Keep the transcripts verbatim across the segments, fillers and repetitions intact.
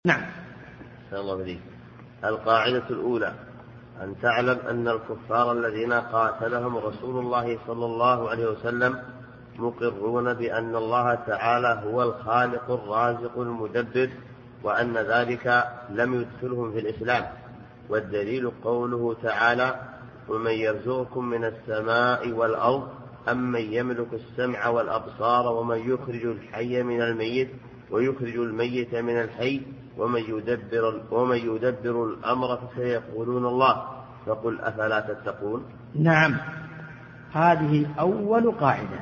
نعم. الله بذيك. القاعدة الأولى أن تعلم أن الكفار الذين قاتلهم رسول الله صلى الله عليه وسلم مقرون بأن الله تعالى هو الخالق الرازق المدبر، وأن ذلك لم يدخلهم في الإسلام. والدليل قوله تعالى: ومن يرزقكم من السماء والأرض أمن يملك السمع والأبصار ومن يخرج الحي من الميت ويخرج الميت من الحي ومن يدبر, ومن يدبر الأمر فسيقولون الله فقل أفلا تتقون. نعم، هذه أول قاعدة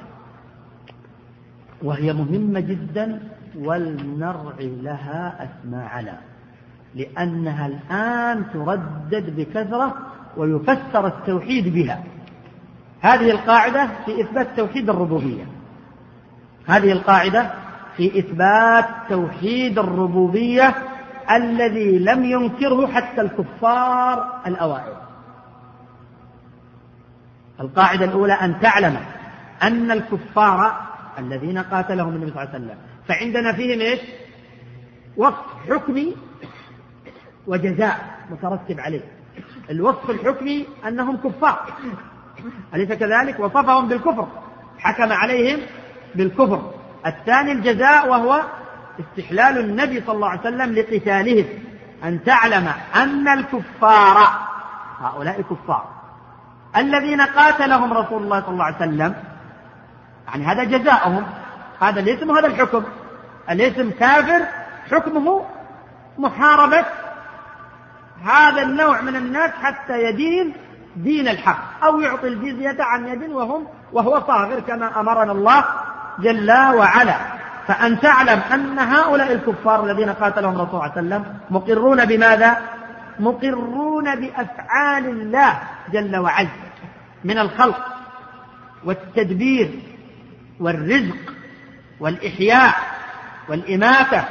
وهي مهمة جدا، ولنرعي لها أسماعنا لأنها الآن تردد بكثرة ويفسر التوحيد بها. هذه القاعدة في إثبات توحيد الربوبية، هذه القاعدة في إثبات توحيد الربوبية الذي لم ينكره حتى الكفار الأوائل. القاعدة الأولى أن تعلم أن الكفار الذين قاتلهم النبي صلى الله عليه وسلم فعندنا فيهم إيش؟ وصف حكمي وجزاء مترتب عليه. الوصف الحكمي أنهم كفار، أليس كذلك؟ وصفهم بالكفر، حكم عليهم بالكفر. الثاني الجزاء وهو استحلال النبي صلى الله عليه وسلم لقتالهم. أن تعلم أن الكفار هؤلاء كفار الذين قاتلهم رسول الله صلى الله عليه وسلم، يعني هذا جزاؤهم، هذا الاسم وهذا الحكم. الاسم كافر، حكمه محاربة هذا النوع من الناس حتى يدين دين الحق أو يعطي الجزية عن يد وهم وهو صاغر كما أمرنا الله جل وعلا. فأن تعلم أن هؤلاء الكفار الذين قاتلهم رسول الله صلى الله عليه وسلم مقرون بماذا؟ مقرون بأفعال الله جل وعلا من الخلق والتدبير والرزق والإحياء والإماتة،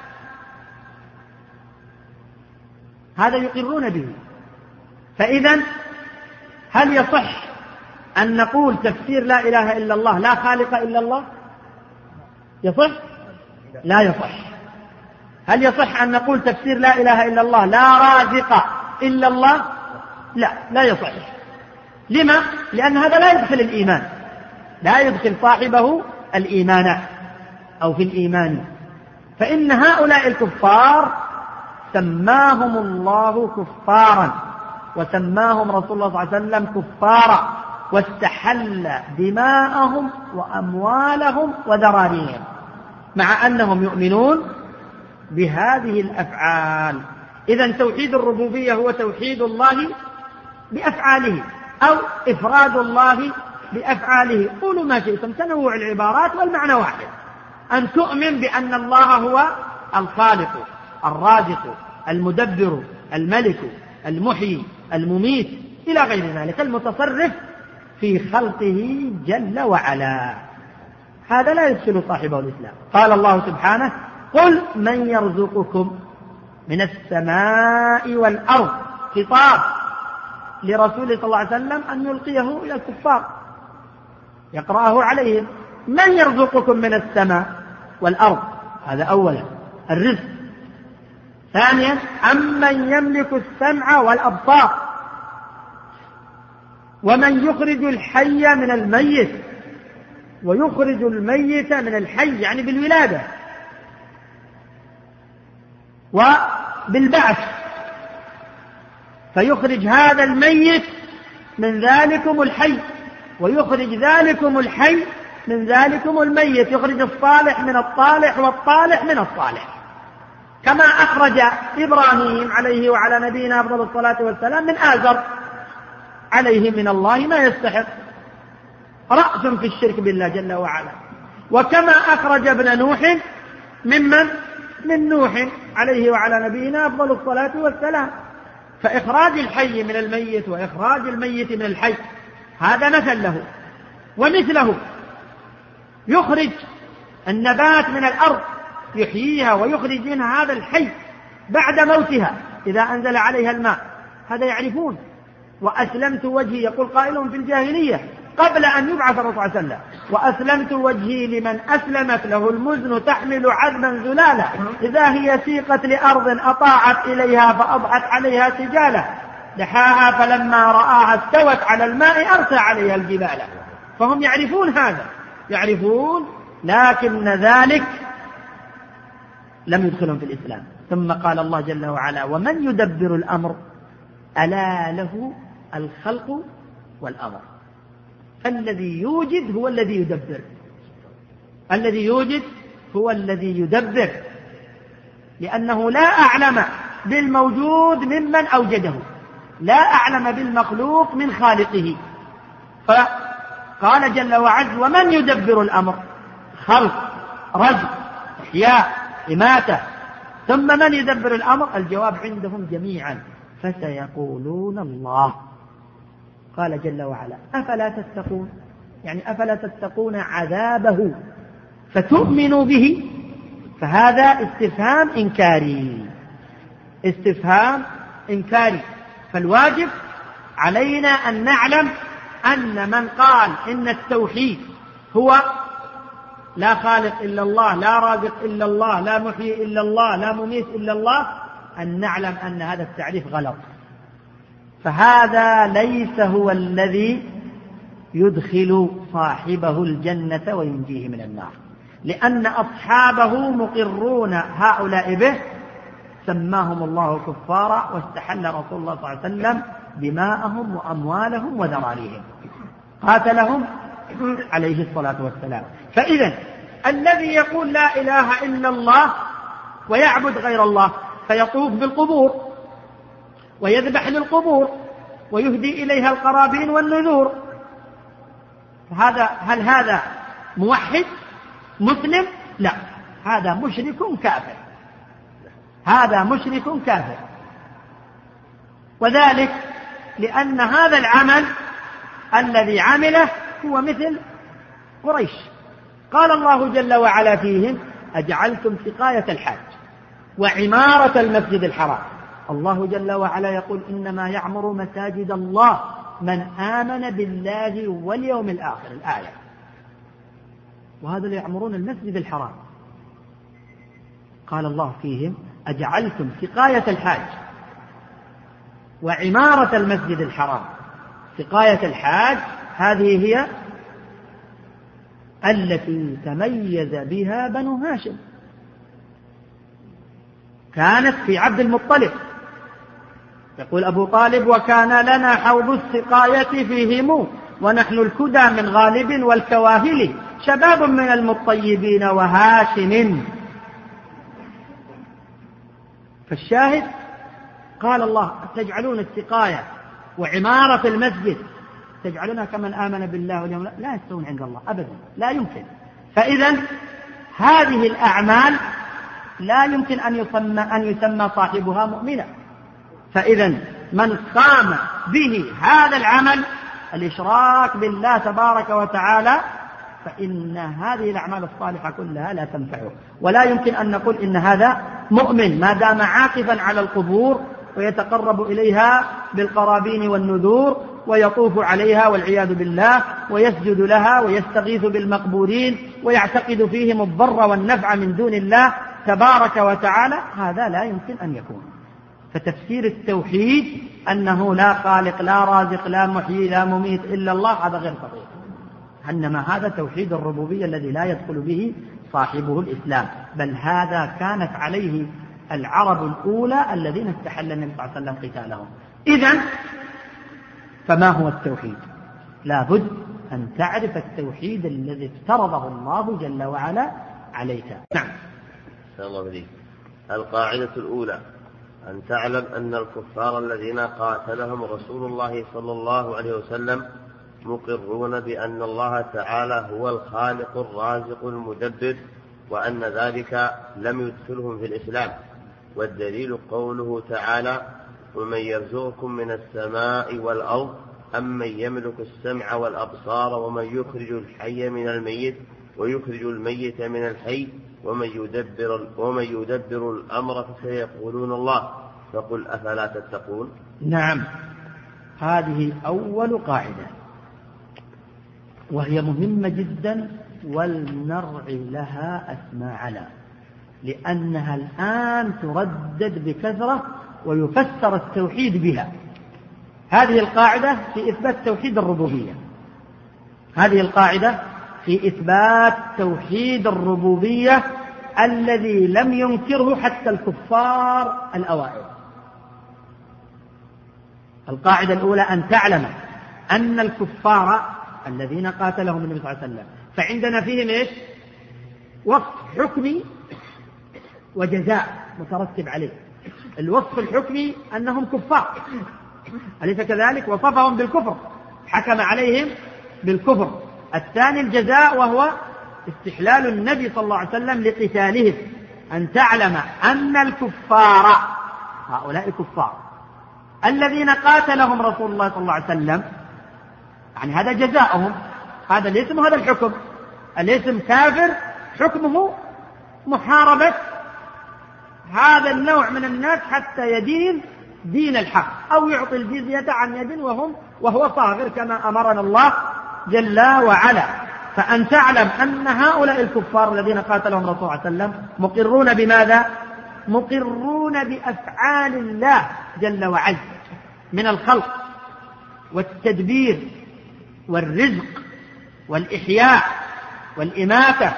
هذا يقرون به. فإذا هل يصح أن نقول تفسير لا إله إلا الله لا خالق إلا الله؟ يصح؟ لا يصح. هل يصح أن نقول تفسير لا إله إلا الله لا رازق إلا الله؟ لا، لا يصح. لما؟ لأن هذا لا يدخل الإيمان، لا يدخل صاحبه الإيمان أو في الإيمان. فإن هؤلاء الكفار سماهم الله كفارا وسماهم رسول الله صلى الله عليه وسلم كفارا، واستحل دماءهم وأموالهم وذراريهم مع أنهم يؤمنون بهذه الأفعال. إذن توحيد الربوبية هو توحيد الله بأفعاله أو إفراد الله بأفعاله. قولوا ما شئتم، تنوع العبارات والمعنى واحد، أن تؤمن بأن الله هو الخالق الرازق المدبر الملك المحيي المميت إلى غير ذلك، المتصرف في خلقه جل وعلا. هذا لا يدخل صاحبه الإسلام. قال الله سبحانه: قل من يرزقكم من السماء والأرض، خطاب لرسول صلى الله عليه وسلم أن يلقيه إلى الكفار يقرأه عليهم. من يرزقكم من السماء والأرض، هذا أولا الرزق. ثانيا أمن يملك السمع والأبصار ومن يخرج الحي من الميت ويخرج الميت من الحي، يعني بالولادة وبالبعث، فيخرج هذا الميت من ذلكم الحي ويخرج ذلكم الحي من ذلكم الميت، يخرج الصالح من الطالح والطالح من الصالح، كما أخرج إبراهيم عليه وعلى نبينا أفضل الصلاة والسلام من آزر عليه من الله ما يستحق، رأس في الشرك بالله جل وعلا. وكما أخرج ابن نوح ممن من نوح عليه وعلى نبينا أفضل الصلاة والسلام. فإخراج الحي من الميت وإخراج الميت من الحي هذا مثل له. ومثله يخرج النبات من الأرض يحييها ويخرج منها هذا الحي بعد موتها إذا أنزل عليها الماء، هذا يعرفون. وأسلمت وجهي، يقول قائلهم في الجاهلية قبل أن يبعث الرسول صلى الله عليه وسلم، وأسلمت وجهي لمن أسلمت له المزن تحمل عذبا زلالا إذا هي سيقت لأرض أطاعت إليها فأضحت عليها سجالا دحاها فلما رآها استوت على الماء أرسى عليها الجبال. فهم يعرفون هذا، يعرفون، لكن ذلك لم يدخلهم في الإسلام. ثم قال الله جل وعلا: ومن يدبر الأمر ألا له الخلق والأمر. الذي يوجد هو الذي يدبر، الذي يوجد هو الذي يدبر، لأنه لا أعلم بالموجود ممن أوجده، لا أعلم بالمخلوق من خالقه. فقال جل وعز: ومن يدبر الأمر، خلق، رزق، إحياء، إماتة. ثم من يدبر الأمر؟ الجواب عندهم جميعا: فسيقولون الله. قال جل وعلا: أفلا تتقون، يعني أفلا تتقون عذابه فتؤمنوا به. فهذا استفهام إنكاري، استفهام إنكاري. فالواجب علينا أن نعلم أن من قال إن التوحيد هو لا خالق إلا الله، لا رازق إلا الله، لا محيي إلا الله، لا مميت إلا الله، أن نعلم أن هذا التعريف غلط. فهذا ليس هو الذي يدخل صاحبه الجنة وينجيه من النار، لأن أصحابه مقرون هؤلاء به، سماهم الله كفارا واستحل رسول الله صلى الله عليه وسلم دماءهم وأموالهم وذراريهم، قاتلهم عليه الصلاة والسلام. فإذا الذي يقول لا إله إلا الله ويعبد غير الله فيطوف بالقبور ويذبح للقبور ويهدي إليها القرابين والنذور، هذا هل هذا موحد مسلم؟ لا، هذا مشرك كافر، هذا مشرك كافر. وذلك لأن هذا العمل الذي عمله هو مثل قريش. قال الله جل وعلا فيهم: أجعلتم سقاية الحاج وعمارة المسجد الحرام. الله جل وعلا يقول: إنما يعمر مساجد الله من آمن بالله واليوم الآخر، الآية. وهذا اللي يعمرون المسجد الحرام. قال الله فيهم: أجعلتم سقاية الحاج وعمارة المسجد الحرام. سقاية الحاج هذه هي التي تميز بها بنو هاشم، كانت في عبد المطلب. يقول أبو طالب: وكان لنا حوض السقاية فيهم ونحن الكدى من غالب والكواهل شباب من المطيبين وهاشم. فالشاهد قال الله: تجعلون السقاية وعمارة المسجد تجعلونها كمن آمن بالله واليوم الآخر، لا يستوون عند الله أبدا، لا يمكن. فإذا هذه الأعمال لا يمكن أن يسمى, أن يسمى صاحبها مؤمنا. فإذا من قام به هذا العمل الإشراك بالله تبارك وتعالى فإن هذه الأعمال الصالحة كلها لا تنفعه، ولا يمكن أن نقول إن هذا مؤمن ما دام عاكفا على القبور ويتقرب إليها بالقرابين والنذور ويطوف عليها والعياذ بالله ويسجد لها ويستغيث بالمقبورين ويعتقد فيهم الضر والنفع من دون الله تبارك وتعالى. هذا لا يمكن أن يكون. فتفسير التوحيد أنه لا خالق لا رازق لا محيي لا مميت إلا الله هذا غير صحيح، إنما هذا توحيد الربوبية الذي لا يدخل به صاحبه الإسلام، بل هذا كانت عليه العرب الأولى الذين استحل النبي صلى الله عليه وسلم قتالهم. إذن فما هو التوحيد؟ لا بد أن تعرف التوحيد الذي افترضه الله جل وعلا عليك. نعم. الله عليك. القاعدة الأولى: أن تعلم أن الكفار الذين قاتلهم رسول الله صلى الله عليه وسلم مقرون بأن الله تعالى هو الخالق الرازق المدبر، وأن ذلك لم يدخلهم في الإسلام. والدليل قوله تعالى: ومن يرزقكم من السماء والأرض أمن يملك السمع والأبصار ومن يخرج الحي من الميت ويخرج الميت من الحي ومن يدبر, ومن يدبر الأمر فسيقولون الله فقل أفلا تتقون. نعم، هذه أول قاعدة. وهي مهمة جدا ولنرعي لها أسماعنا، لأنها الآن تردد بكثرة ويفسر التوحيد بها. هذه القاعدة في إثبات توحيد الربوبية، هذه القاعدة في إثبات توحيد الربوبية الذي لم ينكره حتى الكفار الأوائل. القاعدة الأولى أن تعلم أن الكفار الذين قاتلهم النبي صلى الله عليه وسلم فعندنا فيهم إيش؟ وصف حكمي وجزاء مترتب عليه. الوصف الحكمي أنهم كفار، أليس كذلك؟ وصفهم بالكفر، حكم عليهم بالكفر. الثاني الجزاء وهو استحلال النبي صلى الله عليه وسلم لقتالهم. أن تعلم أن الكفار هؤلاء كفار الذين قاتلهم رسول الله صلى الله عليه وسلم، يعني هذا جزاؤهم، هذا الاسم وهذا الحكم. الاسم كافر، حكمه محاربة هذا النوع من الناس حتى يدين دين الحق أو يعطي الجزية عن يد وهم وهو صاغر كما أمرنا الله جل وعلا. فأن تعلم أن هؤلاء الكفار الذين قاتلهم رسول الله صلى الله عليه وسلم مقرون بماذا؟ مقرون بأفعال الله جل وعلا من الخلق والتدبير والرزق والإحياء والإماتة،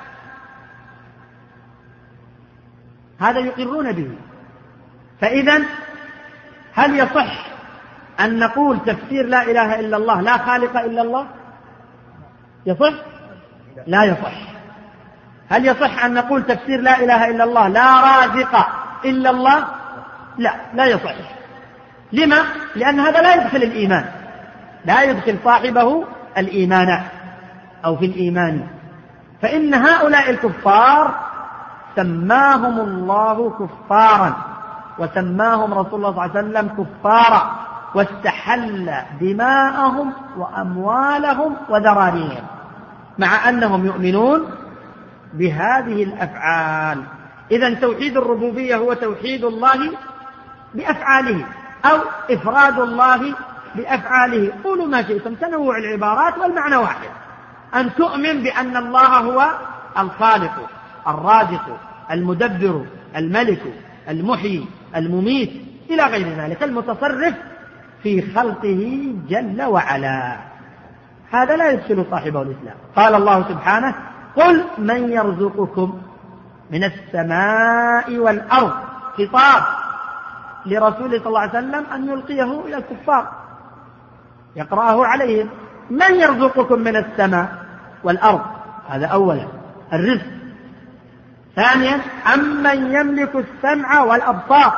هذا يقرون به. فإذا هل يصح أن نقول تفسير لا إله إلا الله لا خالق إلا الله؟ يصح؟ لا يصح. هل يصح أن نقول تفسير لا إله إلا الله لا رازق إلا الله؟ لا، لا يصح. لما؟ لأن هذا لا يدخل الإيمان، لا يدخل صاحبه الإيمان أو في الإيمان. فإن هؤلاء الكفار سماهم الله كفارا وسماهم رسول الله صلى الله عليه وسلم كفارا، واستحل دماءهم وأموالهم وذراريهم مع أنهم يؤمنون بهذه الأفعال. إذن توحيد الربوبية هو توحيد الله بأفعاله أو إفراد الله بأفعاله. قولوا ما شئتم، تنوع العبارات والمعنى واحد، أن تؤمن بأن الله هو الخالق الرازق المدبر الملك المحيي المميت إلى غير ذلك، المتصرف في خلقه جل وعلا. هذا لا يدخل صاحبه الإسلام. قال الله سبحانه: قل من يرزقكم من السماء والأرض، خطاب لرسول صلى الله عليه وسلم أن يلقيه إلى الكفار يقرأه عليهم. من يرزقكم من السماء والأرض، هذا أولا الرزق. ثانيا أمن يملك السمع والأبصار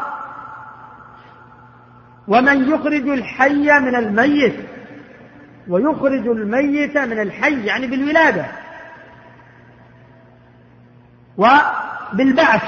ومن يخرج الحي من الميت ويخرج الميت من الحي، يعني بالولادة وبالبعث،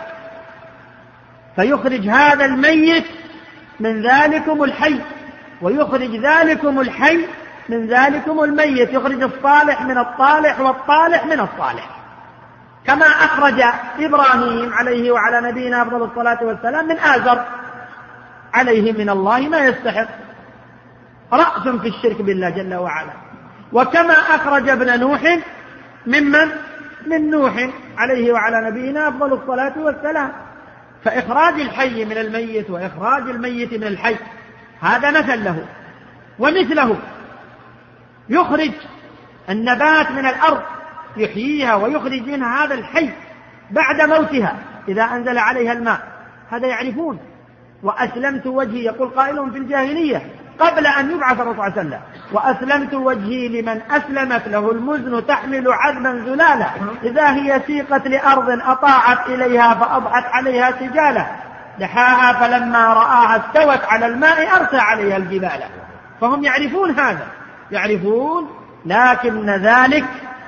فيخرج هذا الميت من ذلكم الحي ويخرج ذلكم الحي من ذلكم الميت، يخرج الصالح من الطالح والطالح من الصالح، كما أخرج إبراهيم عليه وعلى نبينا أفضل الصلاة والسلام من آزر عليه من الله ما يستحق، رأس في الشرك بالله جل وعلا. وكما أخرج ابن نوح ممن من نوح عليه وعلى نبينا أفضل الصلاة والسلام. فإخراج الحي من الميت وإخراج الميت من الحي هذا مثل له. ومثله يخرج النبات من الأرض يحييها ويخرج منها هذا الحي بعد موتها إذا أنزل عليها الماء، هذا يعرفون. وأسلمت وجهي، يقول قائلهم في الجاهلية قبل أن يبعث الرسول صلى الله عليه وسلم: وأسلمت وجهي لمن أسلمت له المزن تحمل عذبا زلالا إذا هي سيقت لأرض أطاعت إليها فأضحت عليها سجالا دحاها فلما رآها استوت على الماء أرسى عليها الجبال. فهم يعرفون هذا، يعرفون، لكن ذلك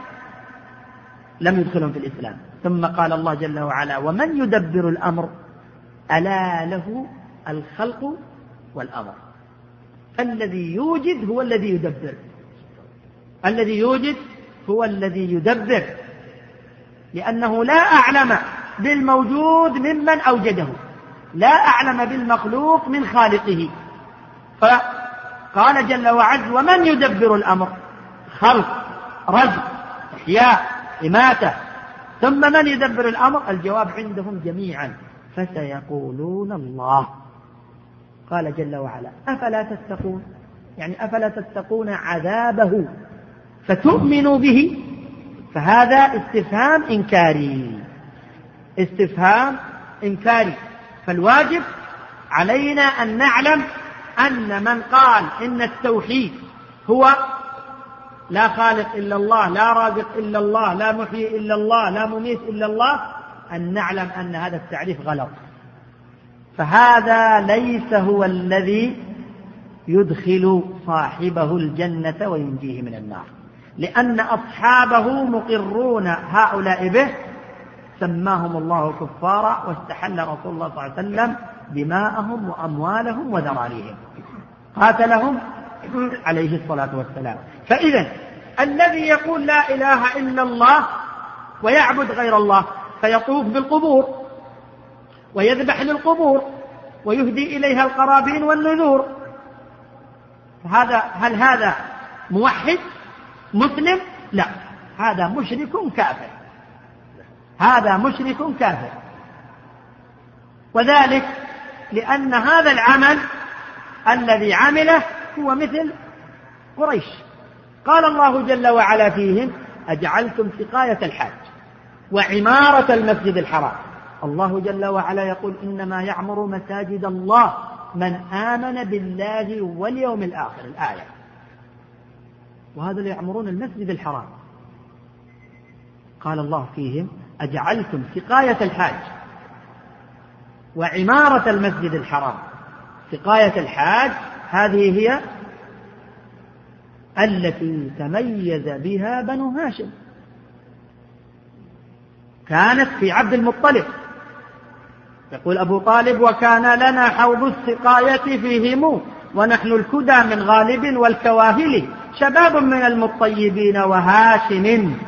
لم يدخلهم في الإسلام. ثم قال الله جل وعلا: ومن يدبر الأمر ألا له الخلق والأمر. الذي يوجد هو الذي يدبر، الذي يوجد هو الذي يدبر، لأنه لا أعلم بالموجود ممن أوجده، لا أعلم بالمخلوق من خالقه. فقال جل وعز: ومن يدبر الأمر. خلق، رزق، إحياء، إماتة، ثم من يدبر الأمر؟ الجواب عندهم جميعا، فسيقولون الله. قال جل وعلا: أفلا تتقون، يعني أفلا تتقون عذابه فتؤمنوا به؟ فهذا استفهام إنكاري، استفهام إنكاري. فالواجب علينا أن نعلم أن من قال إن التوحيد هو لا خالق إلا الله، لا رازق إلا الله، لا محيي إلا الله، لا مميت إلا الله، أن نعلم أن هذا التعريف غلط. فهذا ليس هو الذي يدخل صاحبه الجنة وينجيه من النار، لأن أصحابه مقرون هؤلاء به، سماهم الله كفارا، واستحل رسول الله صلى الله عليه وسلم دماءهم وأموالهم وذراريهم، قاتلهم عليه الصلاة والسلام. فإذا الذي يقول لا إله إلا الله ويعبد غير الله، فيطوف بالقبور ويذبح للقبور ويهدي إليها القرابين والنذور، هذا هل هذا موحد مسلم؟ لا، هذا مشرك كافر، هذا مشرك كافر. وذلك لأن هذا العمل الذي عمله هو مثل قريش. قال الله جل وعلا فيهم: أجعلتم سقاية الحاج وعمارة المسجد الحرام. الله جل وعلا يقول: إنما يعمر مساجد الله من آمن بالله واليوم الآخر، الآية. وهذا اللي يعمرون المسجد الحرام. قال الله فيهم: أجعلتم سقاية الحاج وعمارة المسجد الحرام. سقاية الحاج هذه هي التي تميز بها بنو هاشم، كانت في عبد المطلب. يقول أبو طالب: وكان لنا حوض السقاية فيهم ونحن الكدى من غالب والكواهل، شباب من المطيبين وهاشم.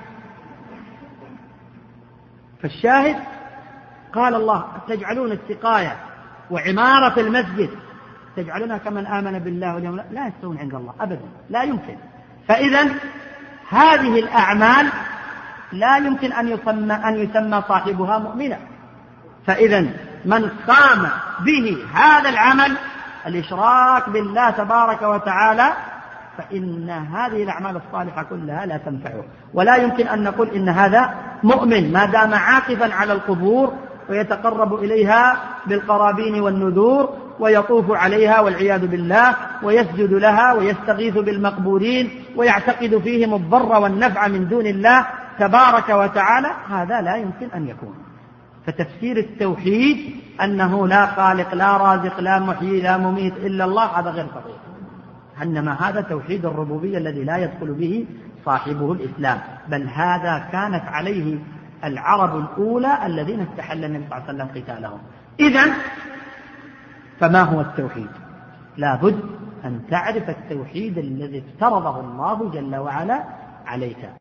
فالشاهد قال الله: تجعلون السقاية وعمارة المسجد تجعلونها كمن آمن بالله واليوم، لا يستوون عند الله أبدا، لا يمكن. فإذا هذه الأعمال لا يمكن أن يسمى, أن يسمى صاحبها مؤمنا. فإذا من قام به هذا العمل الإشراك بالله تبارك وتعالى، فإن هذه الأعمال الصالحة كلها لا تنفعه، ولا يمكن أن نقول إن هذا مؤمن ما دام عاكفا على القبور ويتقرب إليها بالقرابين والنذور ويطوف عليها والعياذ بالله ويسجد لها ويستغيث بالمقبورين ويعتقد فيهم الضر والنفع من دون الله تبارك وتعالى. هذا لا يمكن أن يكون. فتفسير التوحيد أنه لا خالق لا رازق لا محيي لا مميت إلا الله هذا غير صحيح، إنما هذا توحيد الربوبية الذي لا يدخل به صاحبه الإسلام، بل هذا كانت عليه العرب الأولى الذين استحل النبي صلى الله عليه وسلم قتالهم. إذن فما هو التوحيد؟ لا بد أن تعرف التوحيد الذي افترضه الله جل وعلا عليك.